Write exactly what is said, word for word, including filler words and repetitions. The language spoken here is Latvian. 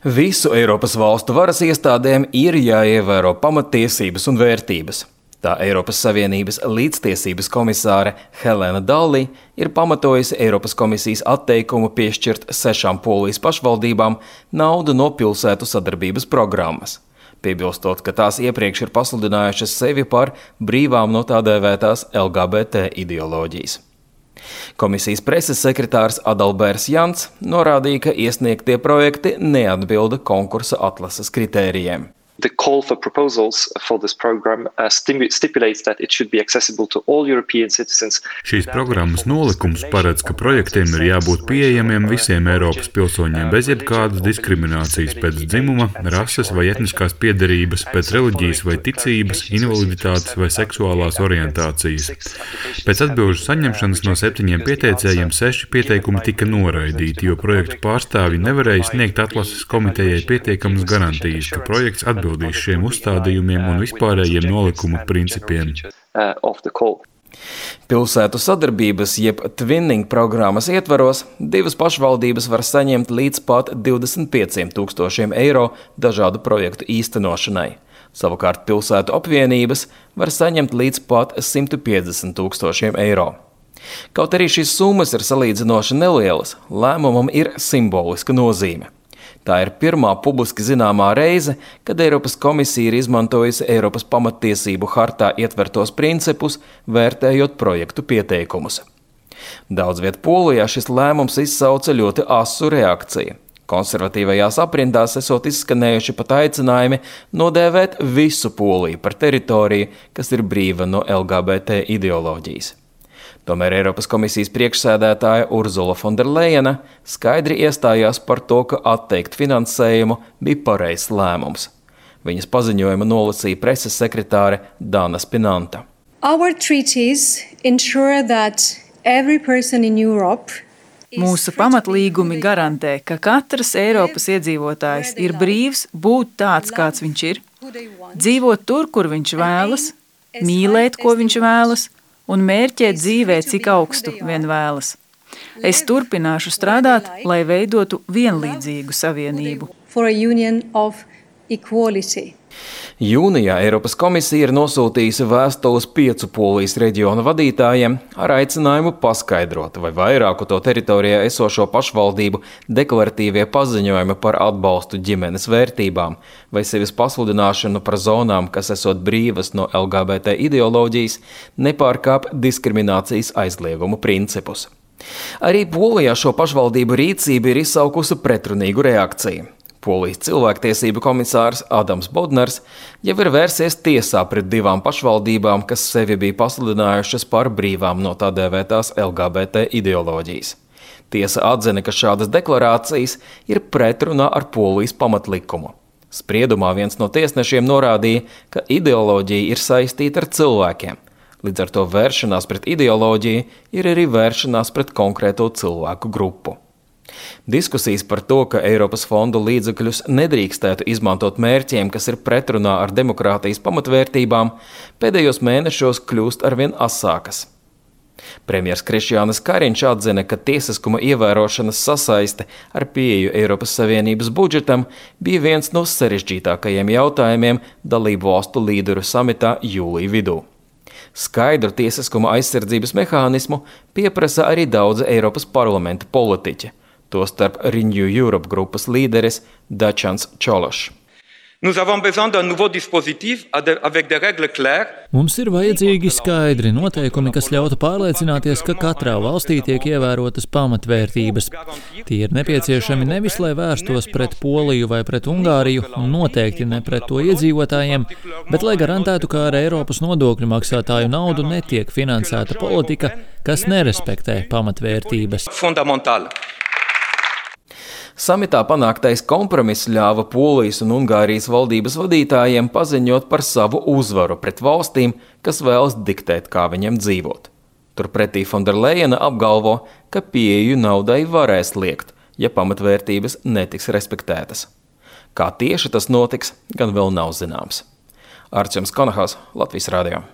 Visu Eiropas valstu varas iestādēm ir jāievēro pamattiesības un vērtības. Tā Eiropas Savienības līdztiesības komisāre Helena Dalli ir pamatojusi Eiropas komisijas atteikumu piešķirt sešām Polijas pašvaldībām naudu no pilsētu sadarbības programmas, piebilstot, ka tās iepriekš ir pasludinājušas sevi par brīvām no tā dēvētās L G B T ideoloģijas. Komisijas preses sekretārs Adalberts Jants norādīja, ka iesniegtie projekti neatbilda konkursa atlases kritērijiem. The call for proposals for this program uh, stipulates that it should be accessible to all European citizens. Šīs programmas nolikums paredz, ka projektiem ir jābūt pieejamiem visiem Eiropas pilsoņiem bez jebkādas diskriminācijas pēc dzimuma, rases vai etniskās piederības, pēc reliģijas vai ticības, invaliditātes vai seksuālās orientācijas. Pēc atbilžu saņemšanas no septiņiem pieteicējiem seši pieteikumi tika noraidīti, jo projektu pārstāvji nevarēja sniegt atlases komitejai pietiekamas garantijas, ka projekts atbildīs šiem uzstādījumiem un vispārējiem nolikumu principiem. Pilsētu sadarbības jeb twinning programmas ietvaros divas pašvaldības var saņemt līdz pat divdesmit pieciem tūkstošiem eiro dažādu projektu īstenošanai. Savukārt pilsētu apvienības var saņemt līdz pat simt piecdesmit tūkstošiem eiro. Kaut arī šīs summas ir salīdzinoši nelielas, lēmumam ir simboliska nozīme. Tā ir pirmā publiski zināmā reize, kad Eiropas komisija ir izmantojusi Eiropas pamattiesību hartā ietvertos principus, vērtējot projektu pieteikumus. Daudz viet Polijā šis lēmums izsauca ļoti asu reakciju. Konservatīvajās aprindās esot izskanējuši pat aicinājumi nodēvēt visu Poliju par teritoriju, kas ir brīva no L G B T ideoloģijas. Tomēr Eiropas komisijas priekšsēdētāja Urzula von der Leyena skaidri iestājās par to, ka atteikt finansējumu bija pareizs lēmums. Viņas paziņojuma nolasīja preses sekretāre Dana Spinanta. Our treaties ensure that every person in Europe Mūsu pamatlīgumi garantē, ka katrs Eiropas iedzīvotājs ir brīvs būt tāds, kāds viņš ir, dzīvot tur, kur viņš vēlas, mīlēt, ko viņš vēlas, un mērķēt dzīvē, cik augstu vien vēlas. Es turpināšu strādāt, lai veidotu vienlīdzīgu savienību. Jūnijā Eiropas komisija ir nosūtījusi vēstules piecu Polijas reģionu vadītājiem ar aicinājumu paskaidrot, vai vairāku to teritorijā esošo pašvaldību deklaratīvie paziņojumi par atbalstu ģimenes vērtībām vai sevis pasludināšanu par zonām, kas esot brīvas no L G B T ideoloģijas, nepārkāp diskriminācijas aizliegumu principus. Arī Polijā šo pašvaldību rīcība ir izsaukusi pretrunīgu reakciju. Polijas cilvēktiesību komisārs Adams Bodnars jau ir vērsies tiesā pret divām pašvaldībām, kas sevi bija pasludinājušas par brīvām no tā dēvētās L G B T ideoloģijas. Tiesa atzina, ka šādas deklarācijas ir pretrunā ar Polijas pamatlikumu. Spriedumā viens no tiesnešiem norādīja, ka ideoloģija ir saistīta ar cilvēkiem. Līdz ar to vēršanās pret ideoloģiju ir arī vēršanās pret konkrēto cilvēku grupu. Diskusijas par to, ka Eiropas fondu līdzekļus nedrīkstētu izmantot mērķiem, kas ir pretrunā ar demokrātijas pamatvērtībām, pēdējos mēnešos kļūst arvien asākas. Premjers Krišjānis Kariņš atzina, ka tiesiskuma ievērošanas sasaiste ar pieeju Eiropas Savienības budžetam bija viens no sarežģītākajiem jautājumiem dalību valstu līderu samitā jūlija vidū. Skaidru tiesiskuma aizsardzības mehānismu pieprasa arī daudzi Eiropas parlamenta politiķi. Tostarp Renew Europe grupas līderis Dačans Čološs. Mums ir vajadzīgi skaidri noteikumi, kas ļautu pārliecināties, ka katrā valstī tiek ievērotas pamatvērtības. Tie ir nepieciešami nevis, lai vērstos pret Poliju vai pret Ungāriju, un noteikti ne pret to iedzīvotājiem, bet lai garantētu, ka ar Eiropas nodokļu maksātāju naudu netiek finansēta politika, kas nerespektē pamatvērtības. Samitā panāktais kompromiss ļāva Polijas un Ungārijas valdības vadītājiem paziņot par savu uzvaru pret valstīm, kas vēlas diktēt, kā viņiem dzīvot. Turpretī von der Leyena apgalvo, ka pieeju naudai varēs liekt, ja pamatvērtības netiks respektētas. Kā tieši tas notiks, gan vēl nav zināms. Arčuns Konahals, Latvijas radio.